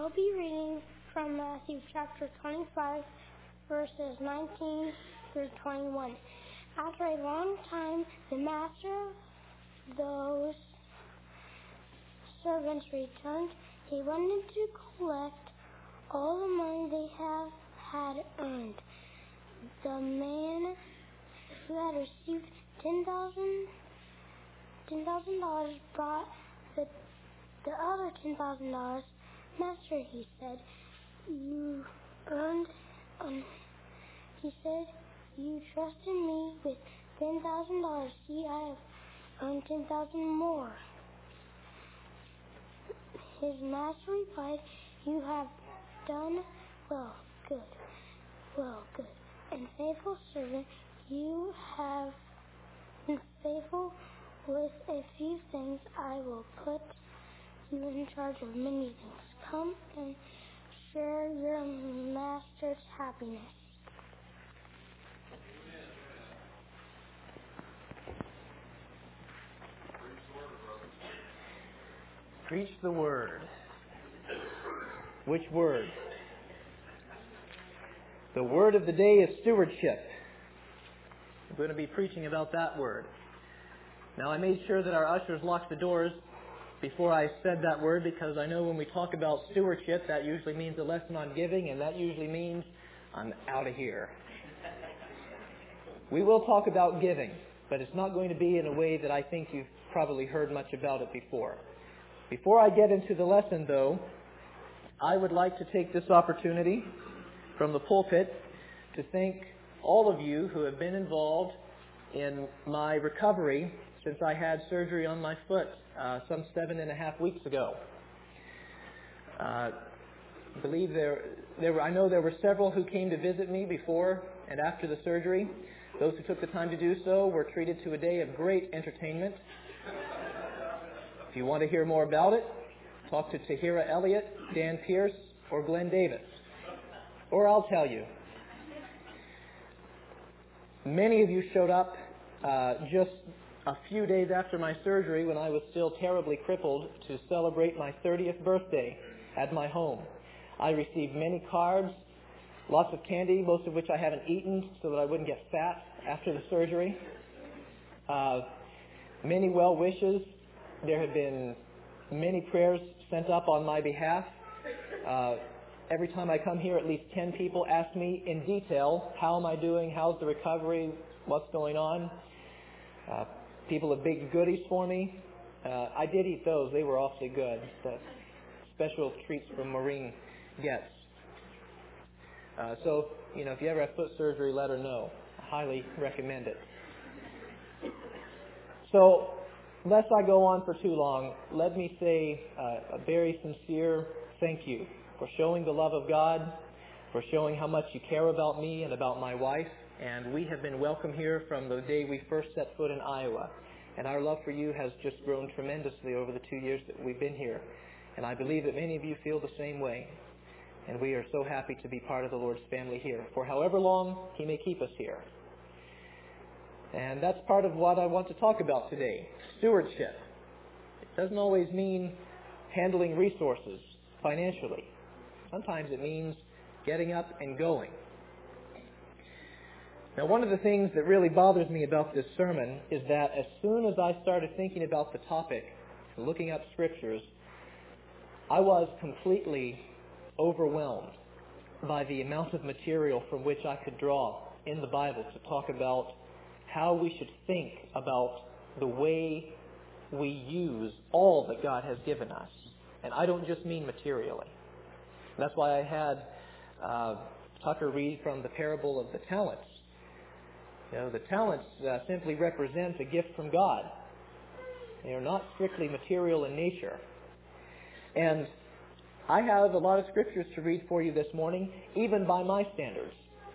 I will be reading from Matthew chapter 25, verses 19 through 21. After a long time, the master of those servants returned. He wanted to collect all the money they had earned. The man who had received $10,000 brought the other $10,000. Master, he said, you trusted me with $10,000. See, I have earned 10,000 more. His master replied, you have done well, good, and faithful servant. You have been faithful with a few things. I will put you in charge of many things. Come and share your master's happiness. Preach the word. Which word? The word of the day is stewardship. I'm going to be preaching about that word. Now, I made sure that our ushers locked the doors before I said that word, because I know when we talk about stewardship, that usually means a lesson on giving, and that usually means I'm out of here. We will talk about giving, but it's not going to be in a way that I think you've probably heard much about it before. Before I get into the lesson, though, I would like to take this opportunity from the pulpit to thank all of you who have been involved in my recovery since I had surgery on my foot some 7.5 weeks ago. I know there were several who came to visit me before and after the surgery. Those who took the time to do so were treated to a day of great entertainment. If you want to hear more about it, talk to Tahira Elliott, Dan Pierce, or Glenn Davis. Or I'll tell you. Many of you showed up just a few days after my surgery, when I was still terribly crippled, to celebrate my 30th birthday at my home. I received many cards, lots of candy, most of which I haven't eaten so that I wouldn't get fat after the surgery. Many well wishes. There have been many prayers sent up on my behalf. Every time I come here, at least 10 people ask me in detail, how am I doing, how's the recovery, what's going on. People have baked goodies for me. I did eat those. They were awfully good. The special treats from Maureen gets. So, if you ever have foot surgery, let her know. I highly recommend it. So, lest I go on for too long, let me say a very sincere thank you for showing the love of God, for showing how much you care about me and about my wife. And we have been welcome here from the day we first set foot in Iowa. And our love for you has just grown tremendously over the 2 years that we've been here. And I believe that many of you feel the same way. And we are so happy to be part of the Lord's family here, for however long He may keep us here. And that's part of what I want to talk about today, stewardship. It doesn't always mean handling resources financially. Sometimes it means getting up and going. Now, one of the things that really bothers me about this sermon is that as soon as I started thinking about the topic, looking up scriptures, I was completely overwhelmed by the amount of material from which I could draw in the Bible to talk about how we should think about the way we use all that God has given us. And I don't just mean materially. That's why I had Tucker read from the parable of the talents. The talents simply represent a gift from God. They are not strictly material in nature. And I have a lot of scriptures to read for you this morning, even by my standards.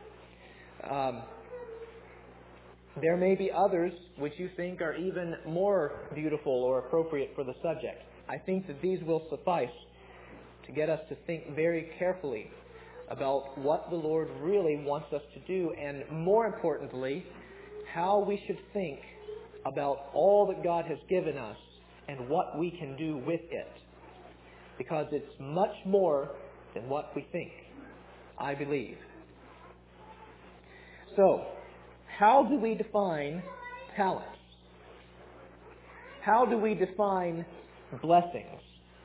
There may be others which you think are even more beautiful or appropriate for the subject. I think that these will suffice to get us to think very carefully about what the Lord really wants us to do, and more importantly, how we should think about all that God has given us and what we can do with it. because it's much more than what we think, I believe. So, how do we define talents? How do we define blessings?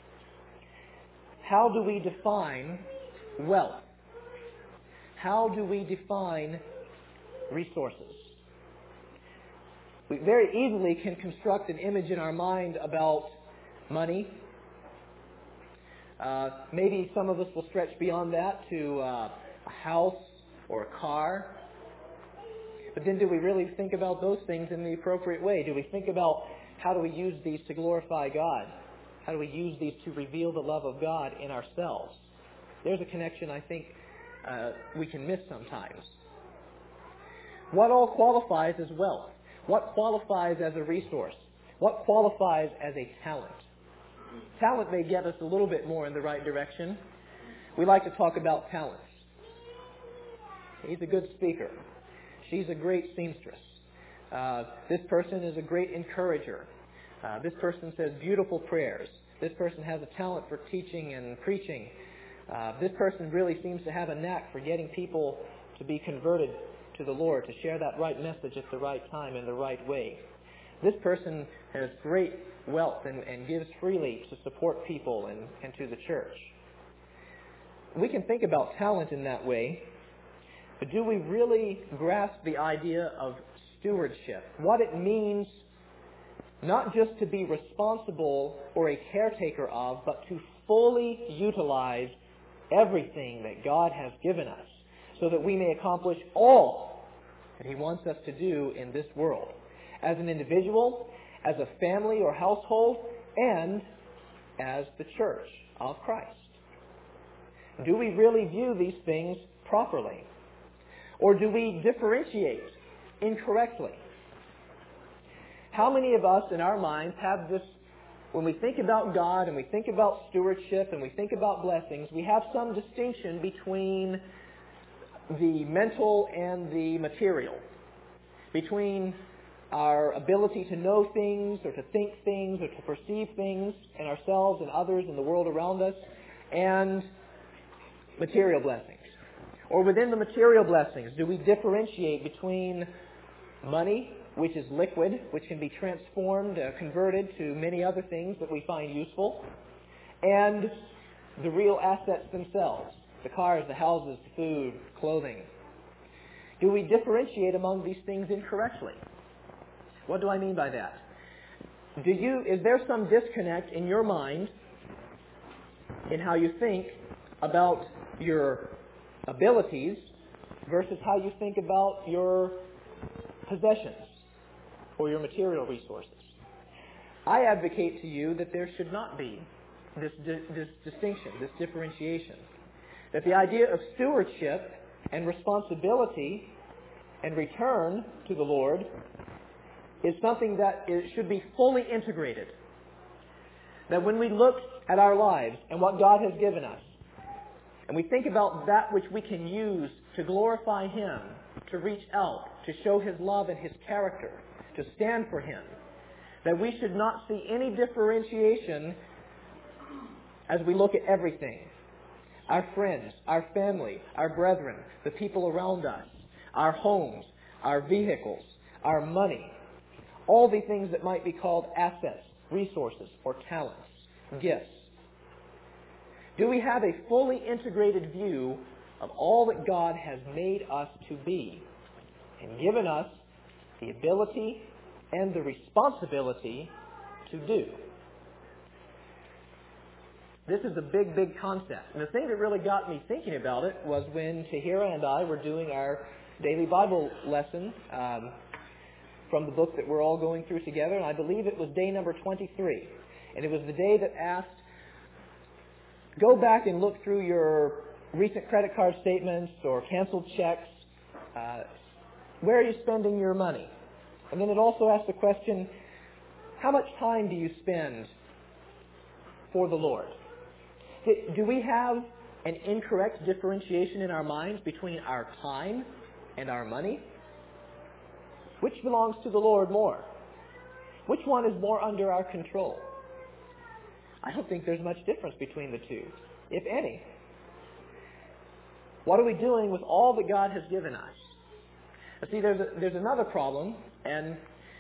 How do we define wealth? How do we define resources? We very easily can construct an image in our mind about money. Maybe some of us will stretch beyond that to a house or a car. But then do we really think about those things in the appropriate way? Do we think about how do we use these to glorify God? How do we use these to reveal the love of God in ourselves? There's a connection I think we can miss sometimes. What all qualifies as wealth? What qualifies as a resource? What qualifies as a talent? Talent may get us a little bit more in the right direction. We like to talk about talents. He's a good speaker. She's a great seamstress. This person is a great encourager. This person says beautiful prayers. This person has a talent for teaching and preaching. This person really seems to have a knack for getting people to be converted to the Lord, to share that right message at the right time in the right way. This person has great wealth and gives freely to support people and to the church. We can think about talent in that way, but do we really grasp the idea of stewardship? What it means not just to be responsible or a caretaker of, but to fully utilize everything that God has given us so that we may accomplish all that He wants us to do in this world, as an individual, as a family or household, and as the church of Christ. Do we really view these things properly? Or do we differentiate incorrectly? How many of us in our minds have this, when we think about God and we think about stewardship and we think about blessings, we have some distinction between the mental and the material, between our ability to know things or to think things or to perceive things in ourselves and others in the world around us, and material blessings. Or within the material blessings, do we differentiate between money, which is liquid, which can be transformed, converted to many other things that we find useful, and the real assets themselves, the cars, the houses, the food, clothing? Do we differentiate among these things incorrectly? What do I mean by that? Is there some disconnect in your mind in how you think about your abilities versus how you think about your possessions or your material resources? I advocate to you that there should not be this distinction, this differentiation. That the idea of stewardship and responsibility and return to the Lord is something that should be fully integrated. That when we look at our lives and what God has given us, and we think about that which we can use to glorify Him, to reach out, to show His love and His character, to stand for Him, that we should not see any differentiation as we look at everything. Our friends, our family, our brethren, the people around us, our homes, our vehicles, our money, all the things that might be called assets, resources, or talents, gifts. Do we have a fully integrated view of all that God has made us to be and given us the ability and the responsibility to do? This is a big, big concept. And the thing that really got me thinking about it was when Tahira and I were doing our daily Bible lesson from the book that we're all going through together, and I believe it was day number 23. And it was the day that asked, go back and look through your recent credit card statements or canceled checks. Where are you spending your money? And then it also asked the question, how much time do you spend for the Lord? Do we have an incorrect differentiation in our minds between our time and our money? Which belongs to the Lord more? Which one is more under our control? I don't think there's much difference between the two, if any. What are we doing with all that God has given us? See, there's another problem, and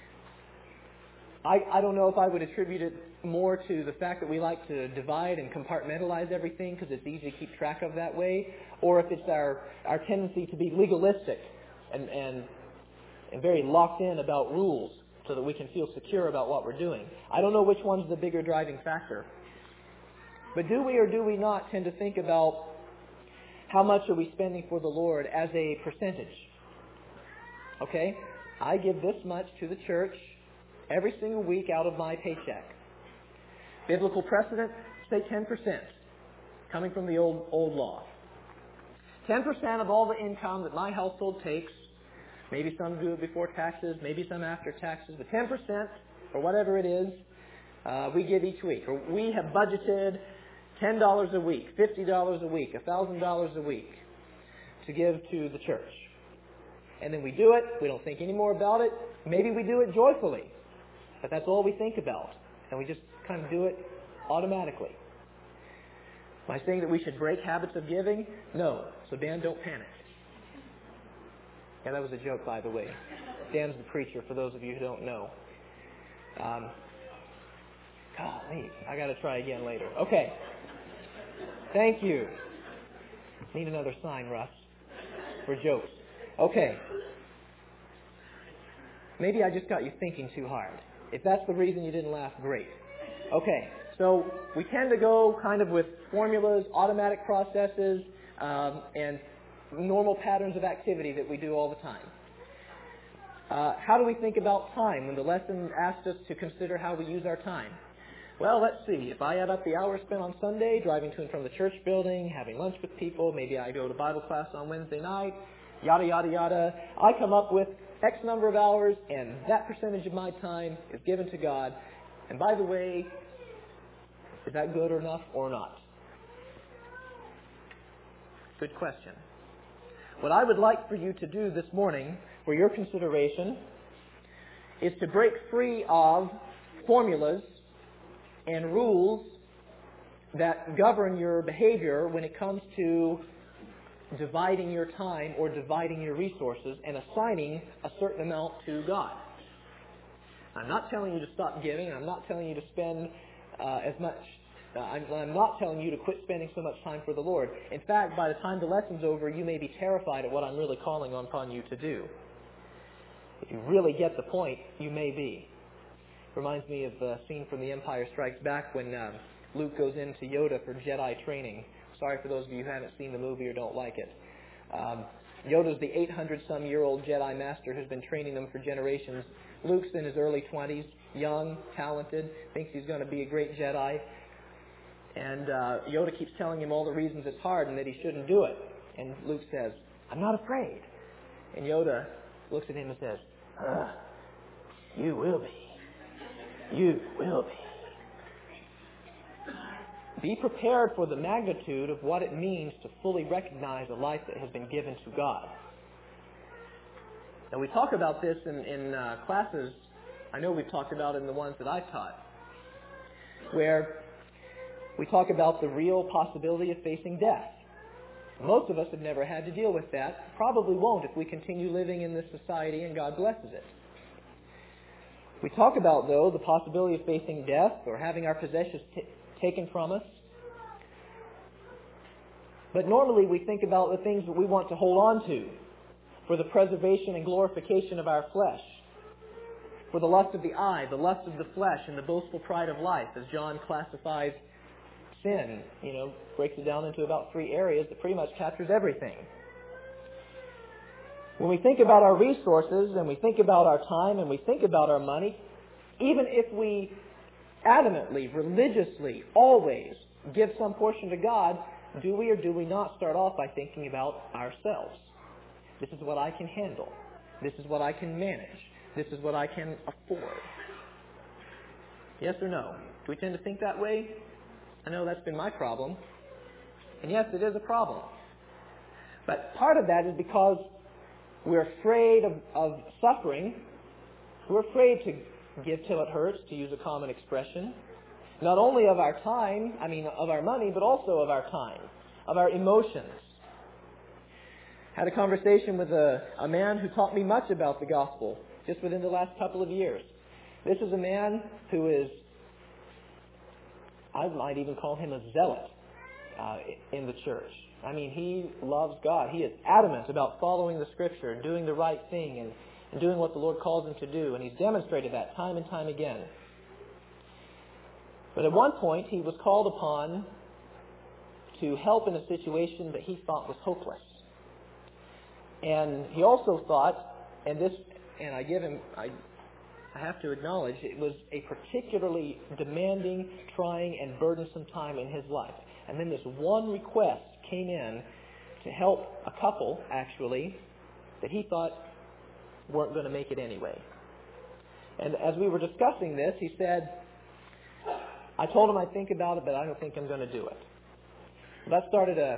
I don't know if I would attribute it more to the fact that we like to divide and compartmentalize everything because it's easy to keep track of that way, or if it's our tendency to be legalistic and very locked in about rules so that we can feel secure about what we're doing. I don't know which one's the bigger driving factor. But do we or do we not tend to think about how much are we spending for the Lord as a percentage? Okay? I give this much to the church every single week out of my paycheck. Biblical precedent, say 10%, coming from the old law. 10% of all the income that my household takes, maybe some do it before taxes, maybe some after taxes, but 10%, or whatever it is, we give each week. Or we have budgeted $10 a week, $50 a week, $1,000 a week to give to the church. And then we do it. We don't think any more about it. Maybe we do it joyfully. But that's all we think about. And we just kind of do it automatically. Am I saying that we should break habits of giving? No. So Dan, don't panic. Yeah, that was a joke, by the way. Dan's the preacher, for those of you who don't know. Golly, I got to try again later. Okay. Thank you. Need another sign, Russ, for jokes. Okay. Maybe I just got you thinking too hard. If that's the reason you didn't laugh, great. Okay, so we tend to go kind of with formulas, automatic processes, and normal patterns of activity that we do all the time. How do we think about time when the lesson asked us to consider how we use our time? Well, let's see. If I add up the hours spent on Sunday, driving to and from the church building, having lunch with people, maybe I go to Bible class on Wednesday night, yada, yada, yada, I come up with X number of hours, and that percentage of my time is given to God. And by the way, is that good enough or not? Good question. What I would like for you to do this morning, for your consideration, is to break free of formulas and rules that govern your behavior when it comes to dividing your time or dividing your resources and assigning a certain amount to God. I'm not telling you to stop giving. I'm not telling you to spend as much. I'm not telling you to quit spending so much time for the Lord. In fact, by the time the lesson's over, you may be terrified at what I'm really calling upon you to do. If you really get the point, you may be. Reminds me of a scene from The Empire Strikes Back when Luke goes into Yoda for Jedi training. Sorry for those of you who haven't seen the movie or don't like it. Yoda's the 800-some-year-old Jedi Master who's been training them for generations. Luke's in his early 20s, young, talented, thinks he's going to be a great Jedi. And Yoda keeps telling him all the reasons it's hard and that he shouldn't do it. And Luke says, "I'm not afraid." And Yoda looks at him and says, "You will be. You will be." Be prepared for the magnitude of what it means to fully recognize a life that has been given to God. Now, we talk about this in classes. I know we've talked about it in the ones that I've taught, where we talk about the real possibility of facing death. Most of us have never had to deal with that. Probably won't if we continue living in this society and God blesses it. We talk about, though, the possibility of facing death or having our possessions taken from us. But normally we think about the things that we want to hold on to for the preservation and glorification of our flesh, for the lust of the eye, the lust of the flesh, and the boastful pride of life, as John classifies sin, breaks it down into about 3 areas that pretty much captures everything. When we think about our resources and we think about our time and we think about our money, even if we adamantly, religiously, always give some portion to God, do we or do we not start off by thinking about ourselves? This is what I can handle. This is what I can manage. This is what I can afford. Yes or no? Do we tend to think that way? I know that's been my problem. And yes, it is a problem. But part of that is because we're afraid of suffering. We're afraid to give till it hurts, to use a common expression. Not only of our time, of our money, but also of our time, of our emotions. Had a conversation with a man who taught me much about the gospel just within the last couple of years. This is a man who is, I might even call him a zealot in the church. He loves God. He is adamant about following the Scripture and doing the right thing and doing what the Lord calls him to do. And he's demonstrated that time and time again. But at one point, he was called upon to help in a situation that he thought was hopeless. And he also thought, I have to acknowledge, it was a particularly demanding, trying, and burdensome time in his life. And then this one request came in to help a couple, actually, that he thought weren't going to make it anyway. And as we were discussing this, he said, I told him I'd think about it, but I don't think I'm going to do it. That started a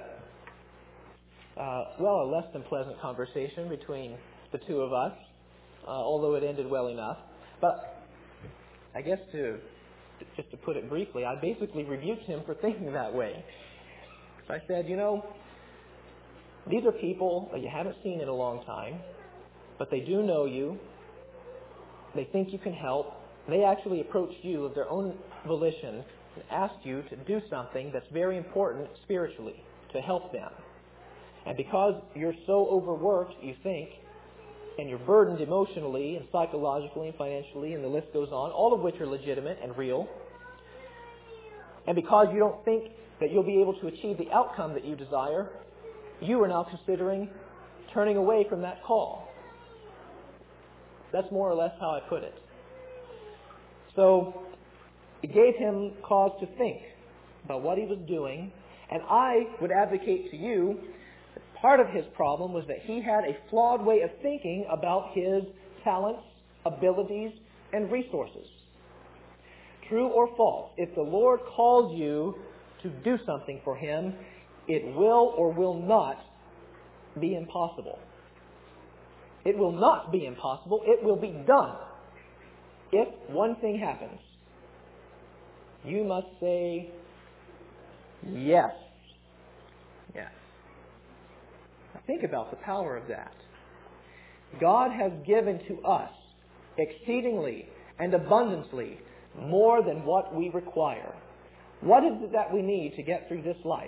less than pleasant conversation between the two of us, although it ended well enough. But I guess just to put it briefly, I basically rebuked him for thinking that way. I said, these are people that you haven't seen in a long time, but they do know you. They think you can help. They actually approached you of their own volition and asked you to do something that's very important spiritually to help them. And because you're so overworked, you think, and you're burdened emotionally and psychologically and financially, and the list goes on, all of which are legitimate and real, and because you don't think that you'll be able to achieve the outcome that you desire, you are now considering turning away from that call. That's more or less how I put it. So it gave him cause to think about what he was doing, and I would advocate to you that part of his problem was that he had a flawed way of thinking about his talents, abilities, and resources. True or false, if the Lord calls you to do something for Him, it will or will not be impossible. It will not be impossible. It will be done. If one thing happens, you must say, yes. Yes. Now think about the power of that. God has given to us exceedingly and abundantly more than what we require. What is it that we need to get through this life?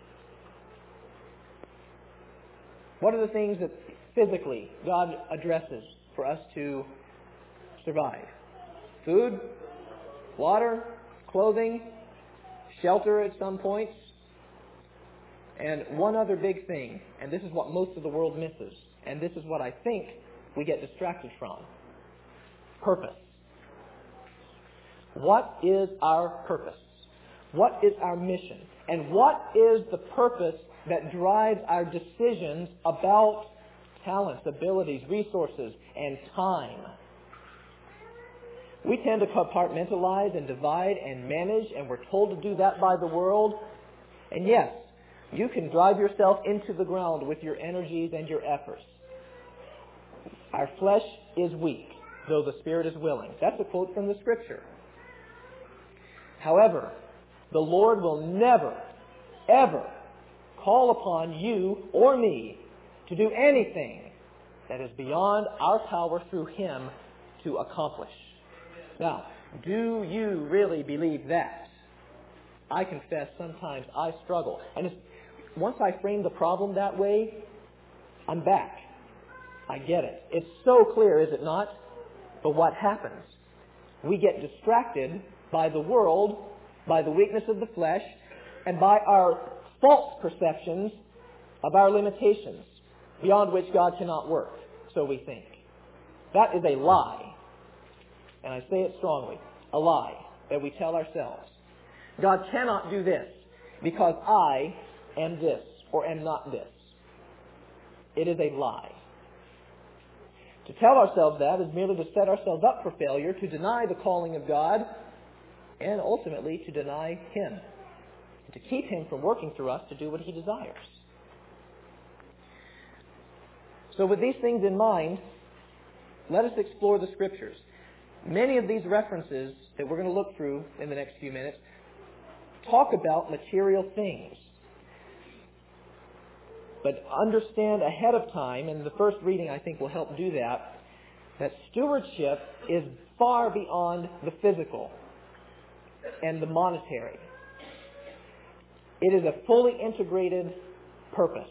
What are the things that physically God addresses for us to survive? Food, water, clothing, shelter at some points, and one other big thing, and this is what most of the world misses, and this is what I think we get distracted from. Purpose. What is our purpose? What is our mission? And what is the purpose that drives our decisions about talents, abilities, resources, and time? We tend to compartmentalize and divide and manage, and we're told to do that by the world. And yes, you can drive yourself into the ground with your energies and your efforts. Our flesh is weak, though the Spirit is willing. That's a quote from the Scripture. However, the Lord will never, ever call upon you or me to do anything that is beyond our power through Him to accomplish. Now, do you really believe that? I confess sometimes I struggle. And once I frame the problem that way, I'm back. I get it. It's so clear, is it not? But what happens? We get distracted by the world, by the weakness of the flesh, and by our false perceptions of our limitations, beyond which God cannot work, so we think. That is a lie. And I say it strongly. A lie that we tell ourselves. God cannot do this because I am this or am not this. It is a lie. To tell ourselves that is merely to set ourselves up for failure, to deny the calling of God, and ultimately to deny Him, and to keep Him from working through us to do what He desires. So with these things in mind, let us explore the Scriptures. Many of these references that we're going to look through in the next few minutes talk about material things. But understand ahead of time, and the first reading I think will help do that stewardship is far beyond the physical and the monetary. It is a fully integrated purpose.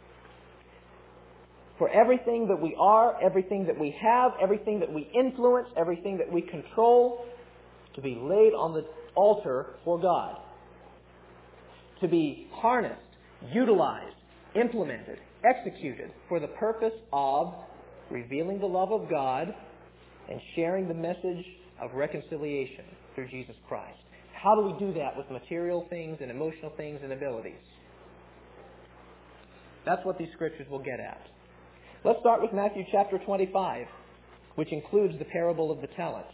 For everything that we are, everything that we have, everything that we influence, everything that we control, to be laid on the altar for God. To be harnessed, utilized, implemented, executed for the purpose of revealing the love of God and sharing the message of reconciliation through Jesus Christ. How do we do that with material things and emotional things and abilities? That's what these scriptures will get at. Let's start with Matthew chapter 25, which includes the parable of the talents.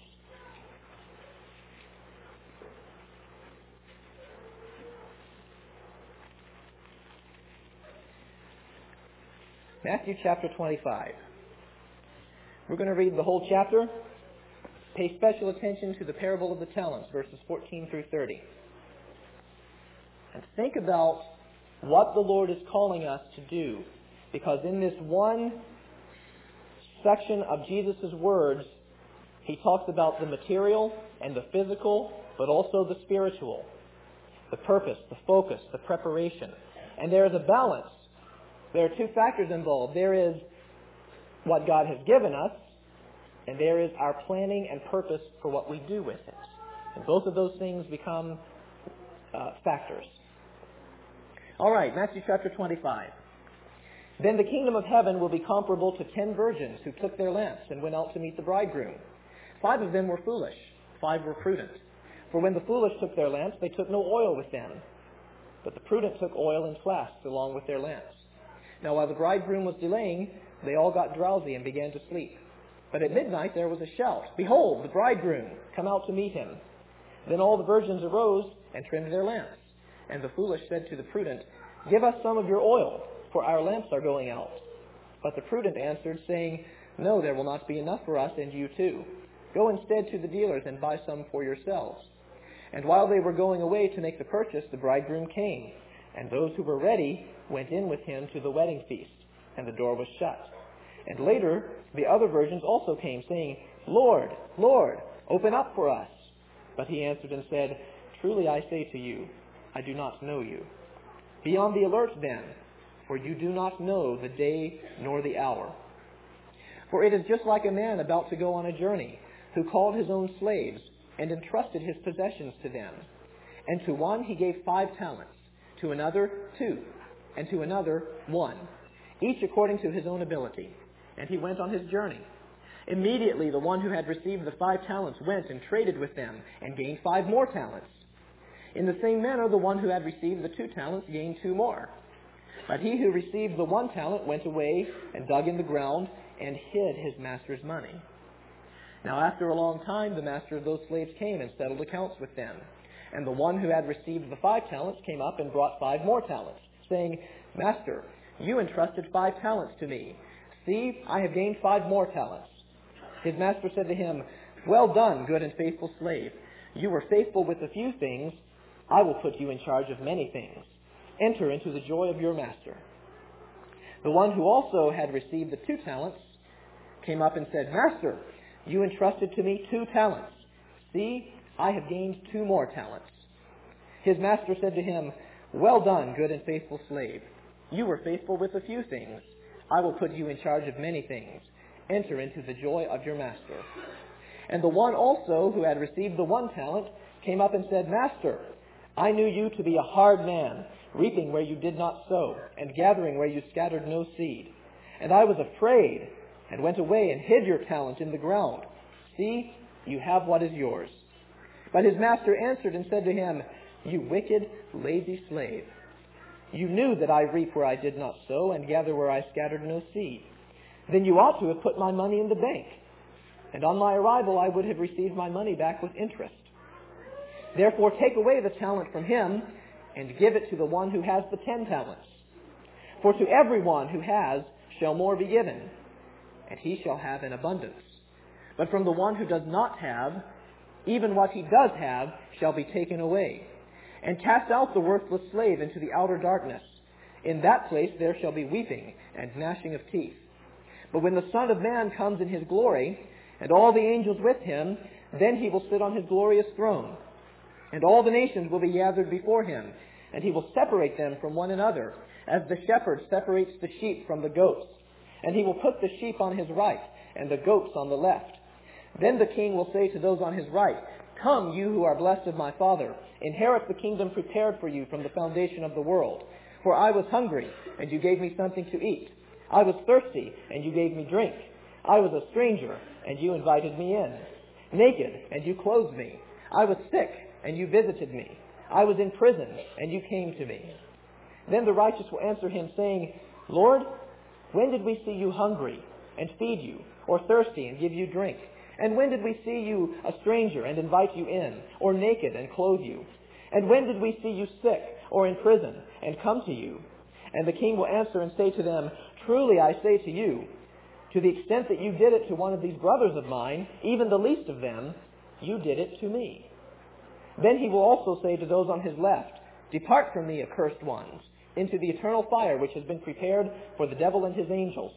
Matthew chapter 25. We're going to read the whole chapter. Pay special attention to the parable of the talents, verses 14 through 30. And think about what the Lord is calling us to do. Because in this one section of Jesus' words, He talks about the material and the physical, but also the spiritual. The purpose, the focus, the preparation. And there is a balance. There are two factors involved. There is what God has given us, and there is our planning and purpose for what we do with it. And both of those things become factors. All right, Matthew chapter 25. Then the kingdom of heaven will be comparable to 10 virgins who took their lamps and went out to meet the bridegroom. 5 of them were foolish, 5 were prudent. For when the foolish took their lamps, they took no oil with them. But the prudent took oil in flasks along with their lamps. Now while the bridegroom was delaying, they all got drowsy and began to sleep. But at midnight there was a shout, "Behold, the bridegroom! Come out to meet him." Then all the virgins arose and trimmed their lamps. And the foolish said to the prudent, "Give us some of your oil, for our lamps are going out." But the prudent answered, saying, "No, there will not be enough for us and you too. Go instead to the dealers and buy some for yourselves." And while they were going away to make the purchase, the bridegroom came. And those who were ready went in with him to the wedding feast, and the door was shut. And later the other virgins also came, saying, "Lord, Lord, open up for us." But he answered and said, "Truly I say to you, I do not know you. Be on the alert then, for you do not know the day nor the hour. For it is just like a man about to go on a journey, who called his own slaves and entrusted his possessions to them. And to one he gave 5 talents, to another 2, and to another 1, each according to his own ability. And he went on his journey. Immediately the one who had received the 5 talents went and traded with them, and gained 5 more talents. In the same manner the one who had received the 2 talents gained 2 more. But he who received the 1 talent went away and dug in the ground and hid his master's money. Now after a long time the master of those slaves came and settled accounts with them. And the one who had received the 5 talents came up and brought 5 more talents, saying, "Master, you entrusted 5 talents to me. See, I have gained 5 more talents." His master said to him, "Well done, good and faithful slave. You were faithful with a few things. I will put you in charge of many things. Enter into the joy of your master." The one who also had received the 2 talents came up and said, "Master, you entrusted to me 2 talents. See, I have gained 2 more talents." His master said to him, "Well done, good and faithful slave. You were faithful with a few things. I will put you in charge of many things. Enter into the joy of your master." And the one also who had received the 1 talent came up and said, "Master, I knew you to be a hard man, reaping where you did not sow, and gathering where you scattered no seed. And I was afraid, and went away and hid your talent in the ground. See, you have what is yours." But his master answered and said to him, "You wicked, lazy slave. You knew that I reap where I did not sow, and gather where I scattered no seed. Then you ought to have put my money in the bank, and on my arrival I would have received my money back with interest. Therefore take away the talent from him, and give it to the one who has the 10 talents. For to everyone who has shall more be given, and he shall have an abundance. But from the one who does not have, even what he does have shall be taken away. And cast out the worthless slave into the outer darkness. In that place there shall be weeping and gnashing of teeth. But when the Son of Man comes in his glory, and all the angels with him, then he will sit on his glorious throne. And all the nations will be gathered before him, and he will separate them from one another, as the shepherd separates the sheep from the goats. And he will put the sheep on his right, and the goats on the left. Then the king will say to those on his right, Come, you who are blessed of my Father, inherit the kingdom prepared for you from the foundation of the world. For I was hungry, and you gave me something to eat. I was thirsty, and you gave me drink. I was a stranger, and you invited me in. Naked, and you clothed me. I was sick, and you visited me. I was in prison, and you came to me. Then the righteous will answer him, saying, Lord, when did we see you hungry, and feed you, or thirsty, and give you drink? And when did we see you a stranger, and invite you in, or naked, and clothe you? And when did we see you sick, or in prison, and come to you? And the king will answer and say to them, Truly I say to you, to the extent that you did it to one of these brothers of mine, even the least of them, you did it to me. Then he will also say to those on his left, Depart from me, accursed ones, into the eternal fire which has been prepared for the devil and his angels.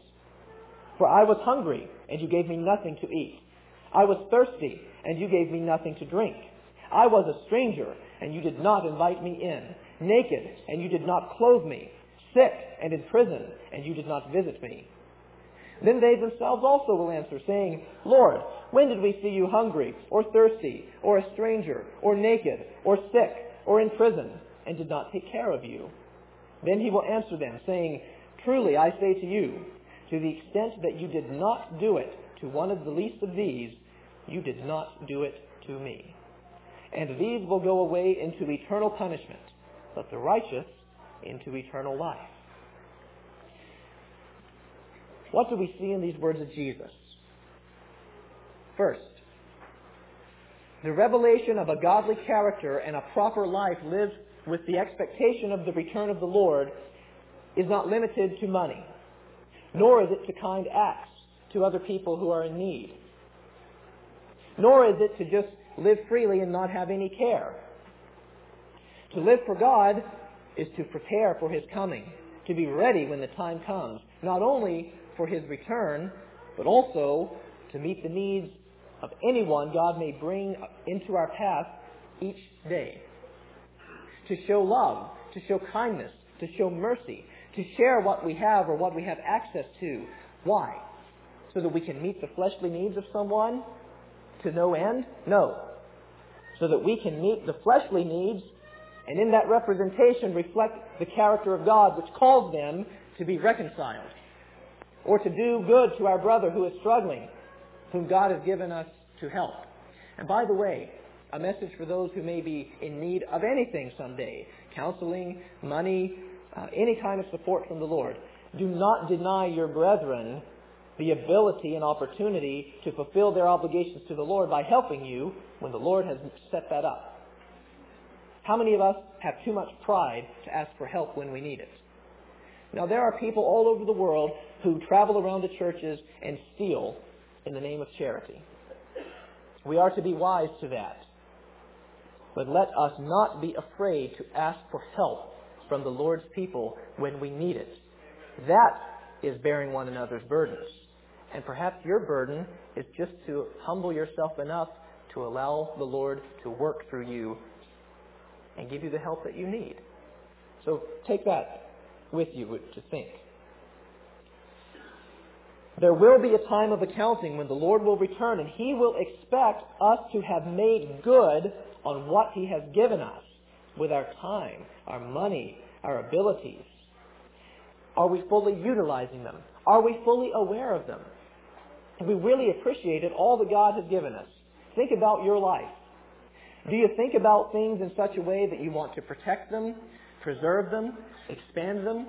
For I was hungry, and you gave me nothing to eat. I was thirsty, and you gave me nothing to drink. I was a stranger, and you did not invite me in. Naked, and you did not clothe me. Sick, and in prison, and you did not visit me. Then they themselves also will answer, saying, Lord, when did we see you hungry, or thirsty, or a stranger, or naked, or sick, or in prison, and did not take care of you? Then he will answer them, saying, Truly I say to you, to the extent that you did not do it to one of the least of these, you did not do it to me. And these will go away into eternal punishment, but the righteous into eternal life. What do we see in these words of Jesus? First, the revelation of a godly character and a proper life lived with the expectation of the return of the Lord is not limited to money, nor is it to kind acts to other people who are in need, nor is it to just live freely and not have any care. To live for God is to prepare for His coming, to be ready when the time comes, not only for His return, but also to meet the needs of anyone God may bring into our path each day. To show love, to show kindness, to show mercy, to share what we have or what we have access to. Why? So that we can meet the fleshly needs of someone to no end? No. So that we can meet the fleshly needs and in that representation reflect the character of God, which calls them to be reconciled, or to do good to our brother who is struggling, whom God has given us to help. And by the way, a message for those who may be in need of anything someday, counseling, money, any kind of support from the Lord. Do not deny your brethren the ability and opportunity to fulfill their obligations to the Lord by helping you when the Lord has set that up. How many of us have too much pride to ask for help when we need it? Now, there are people all over the world who travel around the churches and steal in the name of charity. We are to be wise to that. But let us not be afraid to ask for help from the Lord's people when we need it. That is bearing one another's burdens. And perhaps your burden is just to humble yourself enough to allow the Lord to work through you and give you the help that you need. So take that with you to think. There will be a time of accounting when the Lord will return, and He will expect us to have made good on what He has given us with our time, our money, our abilities. Are we fully utilizing them? Are we fully aware of them? Have we really appreciated all that God has given us? Think about your life. Do you think about things in such a way that you want to protect them, preserve them, expand them?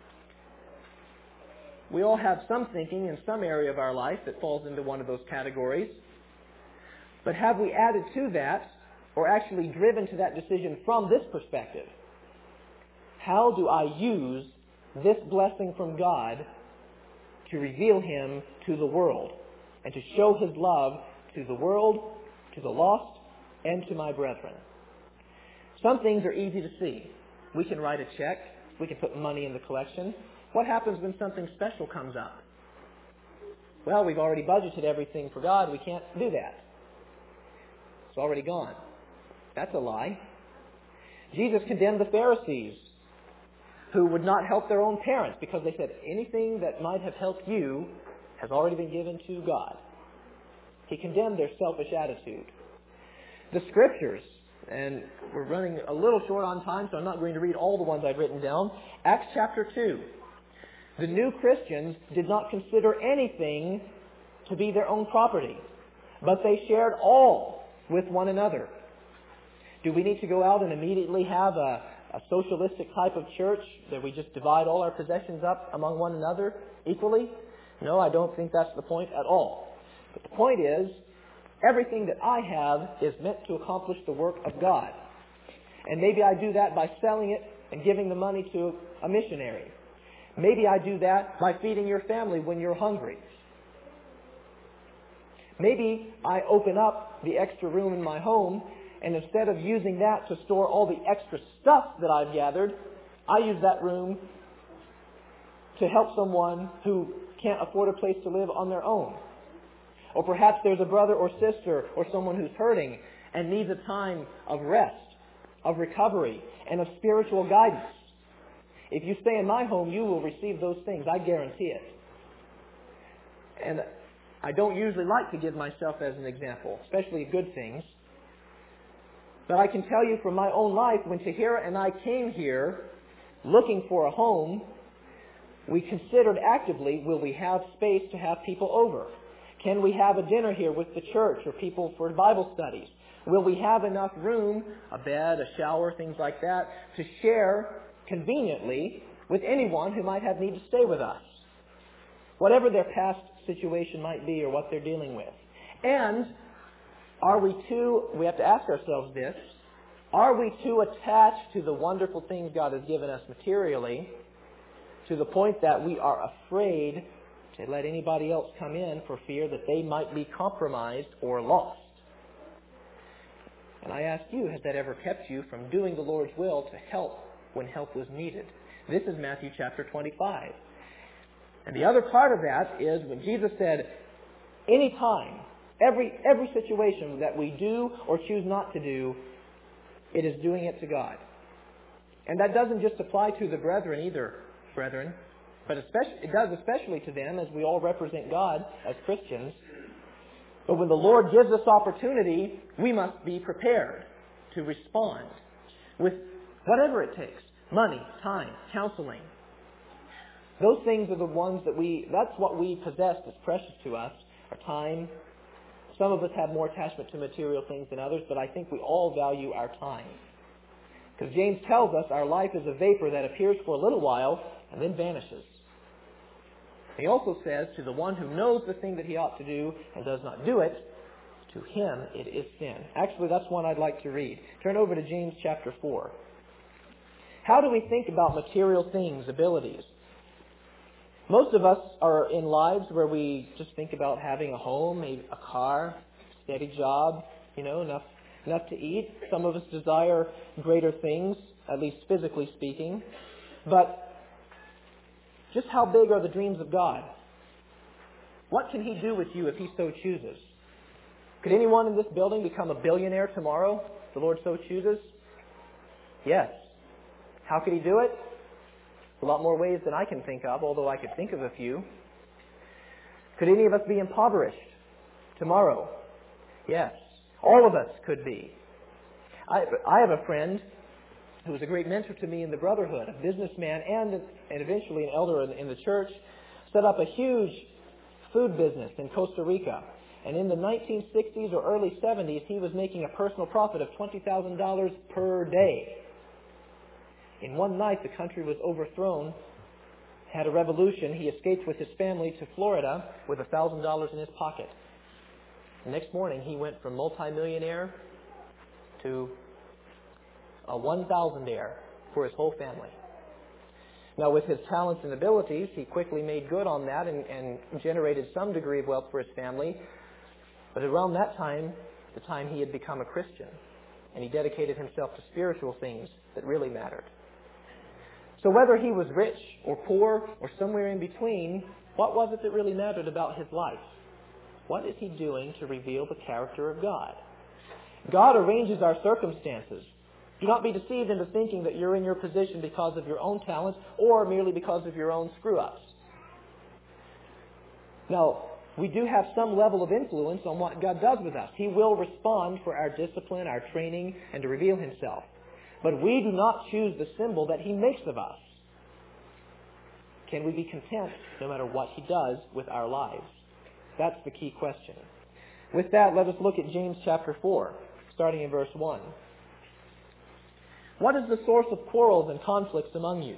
We all have some thinking in some area of our life that falls into one of those categories. But have we added to that, or actually driven to that decision from this perspective? How do I use this blessing from God to reveal Him to the world? and to show His love to the world, to the lost, and to my brethren. Some things are easy to see. We can write a check. We can put money in the collection. What happens when something special comes up? Well, we've already budgeted everything for God. We can't do that. It's already gone. That's a lie. Jesus condemned the Pharisees who would not help their own parents because they said anything that might have helped you has already been given to God. He condemned their selfish attitude. The Scriptures, and we're running a little short on time, so I'm not going to read all the ones I've written down. Acts chapter 2. The new Christians did not consider anything to be their own property, but they shared all with one another. Do we need to go out and immediately have a socialistic type of church that we just divide all our possessions up among one another equally? No, I don't think that's the point at all. But the point is, everything that I have is meant to accomplish the work of God. And maybe I do that by selling it and giving the money to a missionary. Maybe I do that by feeding your family when you're hungry. Maybe I open up the extra room in my home, and instead of using that to store all the extra stuff that I've gathered, I use that room to help someone who can't afford a place to live on their own. Or perhaps there's a brother or sister or someone who's hurting and needs a time of rest, of recovery, and of spiritual guidance. If you stay in my home, you will receive those things. I guarantee it. And I don't usually like to give myself as an example, especially good things. But I can tell you from my own life, when Tahira and I came here looking for a home, we considered actively, will we have space to have people over? Can we have a dinner here with the church or people for Bible studies? Will we have enough room, a bed, a shower, things like that, to share conveniently with anyone who might have need to stay with us? Whatever their past situation might be or what they're dealing with. And we have to ask ourselves this, are we too attached to the wonderful things God has given us materially to the point that we are afraid to let anybody else come in for fear that they might be compromised or lost? And I ask you, has that ever kept you from doing the Lord's will to help when help was needed? This is Matthew chapter 25. And the other part of that is when Jesus said, any time, every situation that we do or choose not to do, it is doing it to God. And that doesn't just apply to the brethren either, brethren, but it does especially to them, as we all represent God as Christians. But when the Lord gives us opportunity, we must be prepared to respond with whatever it takes. Money, time, counseling. Those things are the ones that's what we possess that's precious to us, our time. Some of us have more attachment to material things than others, but I think we all value our time. Because James tells us our life is a vapor that appears for a little while and then vanishes. He also says, to the one who knows the thing that he ought to do and does not do it, to him it is sin. Actually, that's one I'd like to read. Turn over to James chapter 4. How do we think about material things, abilities? Most of us are in lives where we just think about having a home, maybe a car, steady job, enough to eat. Some of us desire greater things, at least physically speaking. But just how big are the dreams of God? What can He do with you if He so chooses? Could anyone in this building become a billionaire tomorrow, if the Lord so chooses? Yes. How could He do it? A lot more ways than I can think of, although I could think of a few. Could any of us be impoverished tomorrow? Yes. All of us could be. I have a friend who was a great mentor to me in the brotherhood, a businessman and eventually an elder in the church, set up a huge food business in Costa Rica. And in the 1960s or early 70s, he was making a personal profit of $20,000 per day. In one night, the country was overthrown, had a revolution. He escaped with his family to Florida with $1,000 in his pocket. The next morning, he went from multimillionaire to a 1,000-aire for his whole family. Now, with his talents and abilities, he quickly made good on that and generated some degree of wealth for his family. But around that time, the time he had become a Christian, and he dedicated himself to spiritual things that really mattered. So whether he was rich or poor or somewhere in between, what was it that really mattered about his life? What is he doing to reveal the character of God? God arranges our circumstances. Do not be deceived into thinking that you're in your position because of your own talents or merely because of your own screw-ups. Now, we do have some level of influence on what God does with us. He will respond for our discipline, our training, and to reveal himself. But we do not choose the symbol that he makes of us. Can we be content no matter what he does with our lives? That's the key question. With that, let us look at James chapter 4, starting in verse 1. What is the source of quarrels and conflicts among you?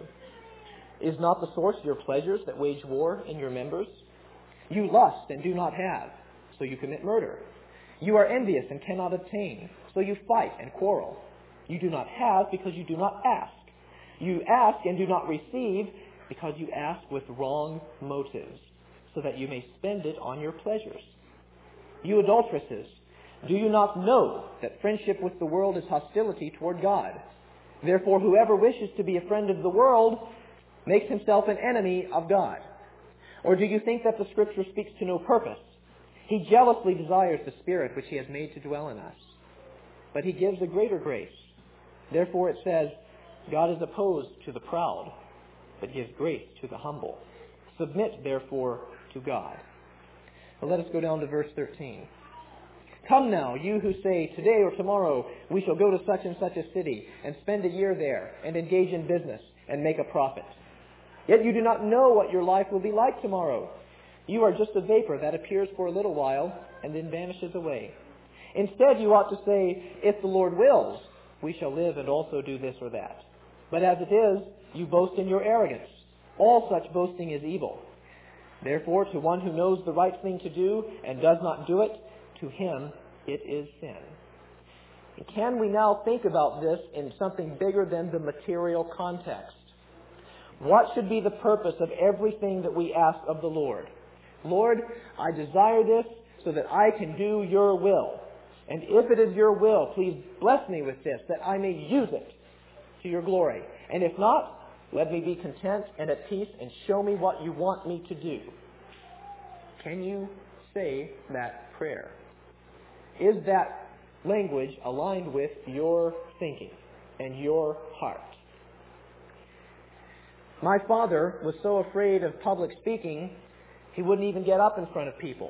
Is not the source your pleasures that wage war in your members? You lust and do not have, so you commit murder. You are envious and cannot obtain, so you fight and quarrel. You do not have because you do not ask. You ask and do not receive because you ask with wrong motives, so that you may spend it on your pleasures. You adulteresses, do you not know that friendship with the world is hostility toward God? Therefore, whoever wishes to be a friend of the world makes himself an enemy of God. Or do you think that the Scripture speaks to no purpose? He jealously desires the Spirit which he has made to dwell in us. But he gives a greater grace. Therefore it says, God is opposed to the proud, but gives grace to the humble. Submit, therefore, to God. Now let us go down to verse 13. Come now, you who say, today or tomorrow we shall go to such and such a city, and spend a year there, and engage in business, and make a profit. Yet you do not know what your life will be like tomorrow. You are just a vapor that appears for a little while, and then vanishes away. Instead, you ought to say, if the Lord wills, we shall live and also do this or that. But as it is, you boast in your arrogance. All such boasting is evil. Therefore, to one who knows the right thing to do and does not do it, to him it is sin. And can we now think about this in something bigger than the material context? What should be the purpose of everything that we ask of the Lord? Lord, I desire this so that I can do your will. And if it is your will, please bless me with this, that I may use it to your glory. And if not, let me be content and at peace and show me what you want me to do. Can you say that prayer? Is that language aligned with your thinking and your heart? My father was so afraid of public speaking, he wouldn't even get up in front of people.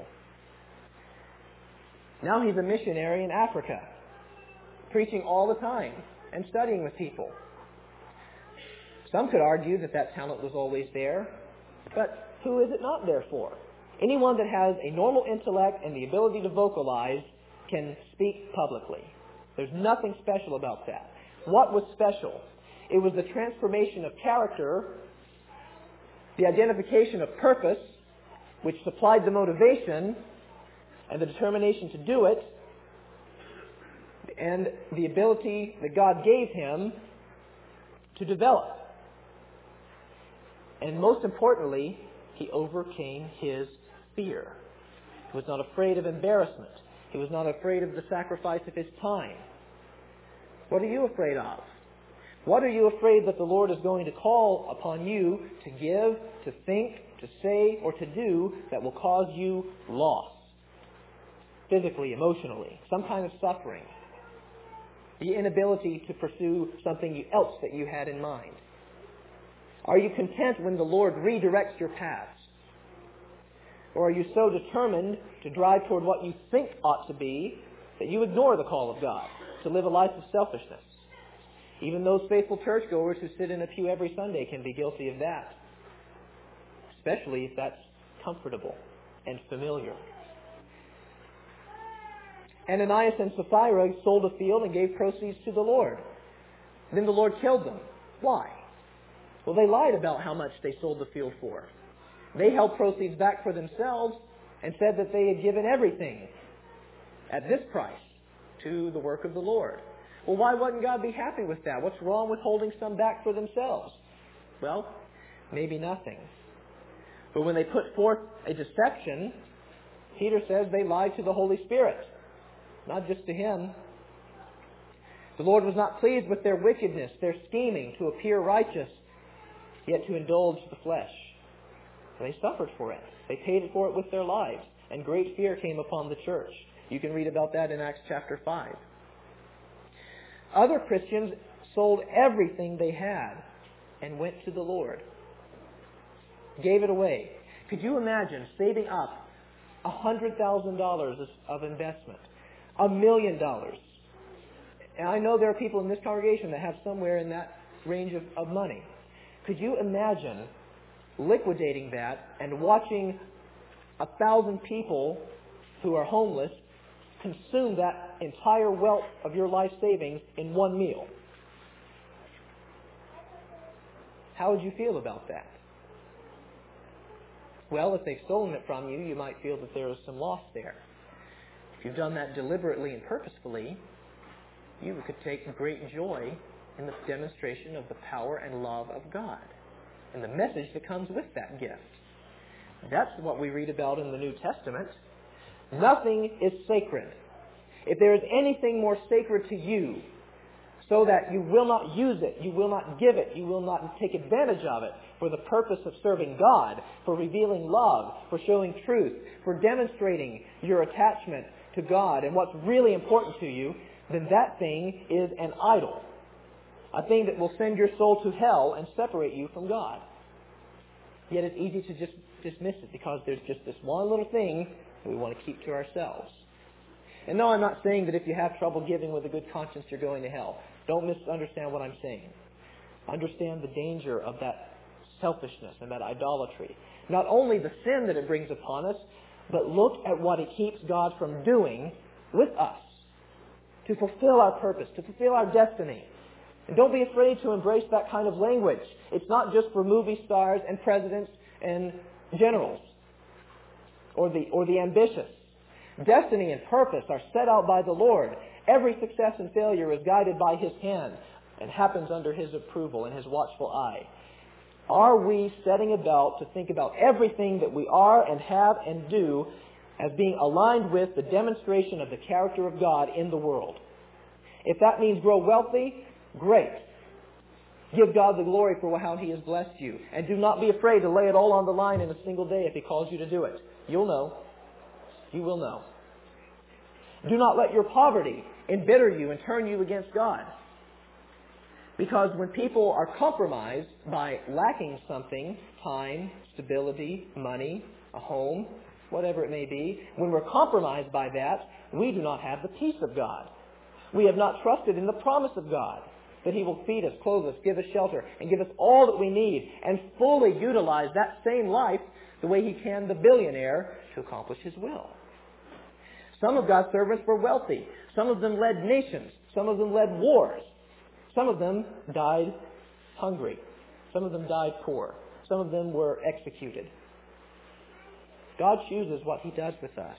Now he's a missionary in Africa, preaching all the time and studying with people. Some could argue that that talent was always there, but who is it not there for? Anyone that has a normal intellect and the ability to vocalize can speak publicly. There's nothing special about that. What was special? It was the transformation of character, the identification of purpose, which supplied the motivation and the determination to do it, and the ability that God gave him to develop. And most importantly, he overcame his fear. He was not afraid of embarrassment. He was not afraid of the sacrifice of his time. What are you afraid of? What are you afraid that the Lord is going to call upon you to give, to think, to say, or to do that will cause you loss? Physically, emotionally, some kind of suffering. The inability to pursue something else that you had in mind. Are you content when the Lord redirects your paths? Or are you so determined to drive toward what you think ought to be that you ignore the call of God to live a life of selfishness? Even those faithful churchgoers who sit in a pew every Sunday can be guilty of that, especially if that's comfortable and familiar. Ananias and Sapphira sold a field and gave proceeds to the Lord. Then the Lord killed them. Why? Well, they lied about how much they sold the field for. They held proceeds back for themselves and said that they had given everything at this price to the work of the Lord. Well, why wouldn't God be happy with that? What's wrong with holding some back for themselves? Well, maybe nothing. But when they put forth a deception, Peter says they lied to the Holy Spirit, not just to him. The Lord was not pleased with their wickedness, their scheming to appear righteous, yet to indulge the flesh. They suffered for it. They paid for it with their lives, and great fear came upon the church. You can read about that in Acts chapter 5. Other Christians sold everything they had and went to the Lord. Gave it away. Could you imagine saving up $100,000 of investment? $1 million. And I know there are people in this congregation that have somewhere in that range of money. Could you imagine liquidating that and watching 1,000 people who are homeless consume that entire wealth of your life savings in one meal? How would you feel about that? Well, if they've stolen it from you, you might feel that there is some loss there. If you've done that deliberately and purposefully, you could take great joy in the demonstration of the power and love of God and the message that comes with that gift. That's what we read about in the New Testament. Nothing is sacred. If there is anything more sacred to you, so that you will not use it, you will not give it, you will not take advantage of it for the purpose of serving God, for revealing love, for showing truth, for demonstrating your attachment to God and what's really important to you, then that thing is an idol. A thing that will send your soul to hell and separate you from God. Yet it's easy to just dismiss it because there's just this one little thing that we want to keep to ourselves. And no, I'm not saying that if you have trouble giving with a good conscience, you're going to hell. Don't misunderstand what I'm saying. Understand the danger of that selfishness and that idolatry. Not only the sin that it brings upon us, but look at what it keeps God from doing with us to fulfill our purpose, to fulfill our destiny. And don't be afraid to embrace that kind of language. It's not just for movie stars and presidents and generals or the ambitious. Destiny and purpose are set out by the Lord. Every success and failure is guided by His hand and happens under His approval and His watchful eye. Are we setting about to think about everything that we are and have and do as being aligned with the demonstration of the character of God in the world? If that means grow wealthy, great. Give God the glory for how He has blessed you. And do not be afraid to lay it all on the line in a single day if He calls you to do it. You'll know. You will know. Do not let your poverty embitter you and turn you against God. Because when people are compromised by lacking something, time, stability, money, a home, whatever it may be, when we're compromised by that, we do not have the peace of God. We have not trusted in the promise of God that He will feed us, clothe us, give us shelter, and give us all that we need, and fully utilize that same life the way He can the billionaire to accomplish His will. Some of God's servants were wealthy. Some of them led nations. Some of them led wars. Some of them died hungry. Some of them died poor. Some of them were executed. God chooses what He does with us.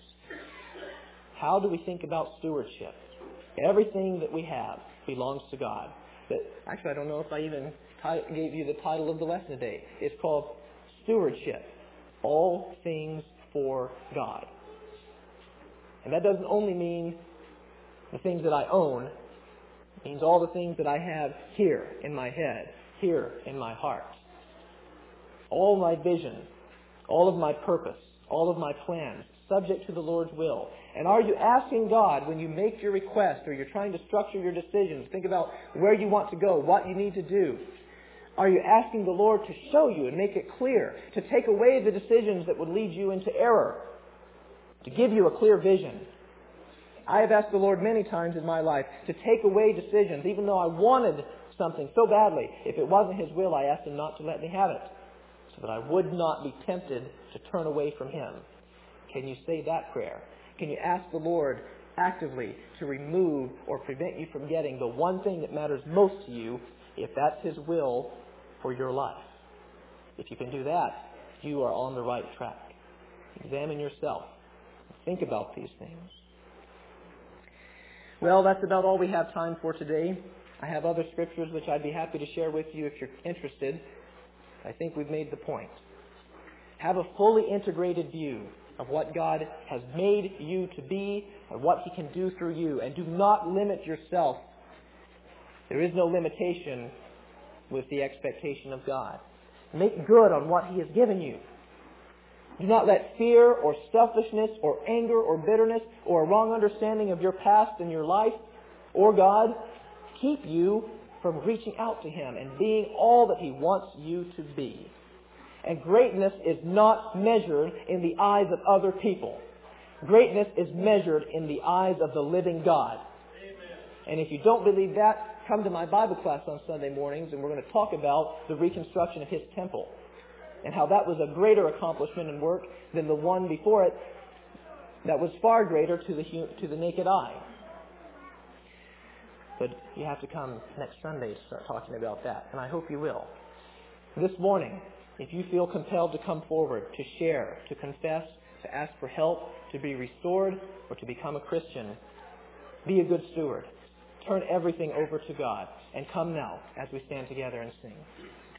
How do we think about stewardship? Everything that we have belongs to God. Actually, I don't know if I even gave you the title of the lesson today. It's called Stewardship. All things for God. And that doesn't only mean the things that I own. It means all the things that I have here in my head, here in my heart. All my vision, all of my purpose, all of my plans, subject to the Lord's will. And are you asking God when you make your request or you're trying to structure your decisions, think about where you want to go, what you need to do. Are you asking the Lord to show you and make it clear, to take away the decisions that would lead you into error, to give you a clear vision? I have asked the Lord many times in my life to take away decisions, even though I wanted something so badly. If it wasn't His will, I asked Him not to let me have it, so that I would not be tempted to turn away from Him. Can you say that prayer? Can you ask the Lord actively to remove or prevent you from getting the one thing that matters most to you, if that's His will for your life? If you can do that, you are on the right track. Examine yourself. Think about these things. Well, that's about all we have time for today. I have other scriptures which I'd be happy to share with you if you're interested. I think we've made the point. Have a fully integrated view of what God has made you to be and what He can do through you. And do not limit yourself. There is no limitation with the expectation of God. Make good on what He has given you. Do not let fear or selfishness or anger or bitterness or a wrong understanding of your past and your life or God keep you from reaching out to Him and being all that He wants you to be. And greatness is not measured in the eyes of other people. Greatness is measured in the eyes of the living God. And if you don't believe that, come to my Bible class on Sunday mornings, and we're going to talk about the reconstruction of His temple and how that was a greater accomplishment and work than the one before it that was far greater to the naked eye. But you have to come next Sunday to start talking about that, and I hope you will. This morning, if you feel compelled to come forward, to share, to confess, to ask for help, to be restored, or to become a Christian, be a good steward. Turn everything over to God. And come now as we stand together and sing.